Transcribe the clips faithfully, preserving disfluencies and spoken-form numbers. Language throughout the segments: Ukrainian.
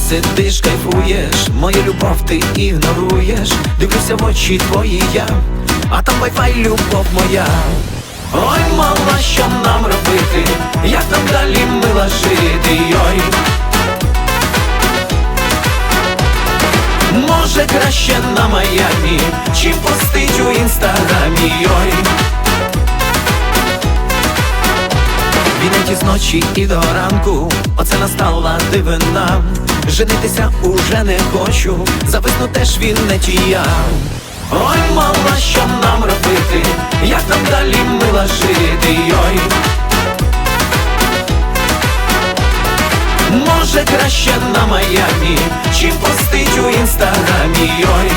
сидиш, кайфуєш, мою любов ти ігноруєш. Дивлюся в очі твої я, а там вай-фай, любов моя. Ой, мала, що нам робити, як нам далі мила жити, ой. Може краще на Майамі, чим постить у інстаграмі, ой. Вінеті з ночі і до ранку, оце настала дивина. Женитися уже не хочу, зависну теж в Вінеті я. Ой, мала, що нам робити, як нам далі мила жити, ой. Може краще на Майамі, чим постить у інстаграмі, ой.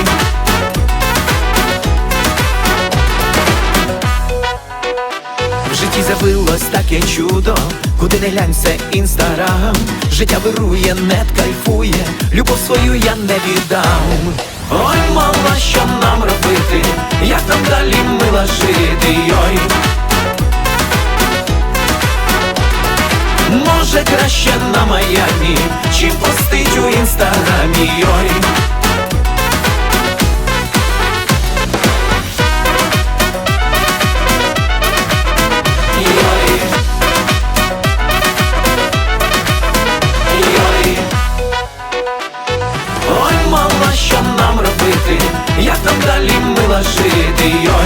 В житті з'явилось таке чудо, куди не глянь, все інстаграм. Життя вирує, нет кайфує, любов свою я не віддам. Ой, мала, що нам робити, як нам далі мила жити, ой. Може краще на Майамі, чим постить у інстаграмі, ой. Ой, мала, що нам робити, як нам далі мила жити, ой.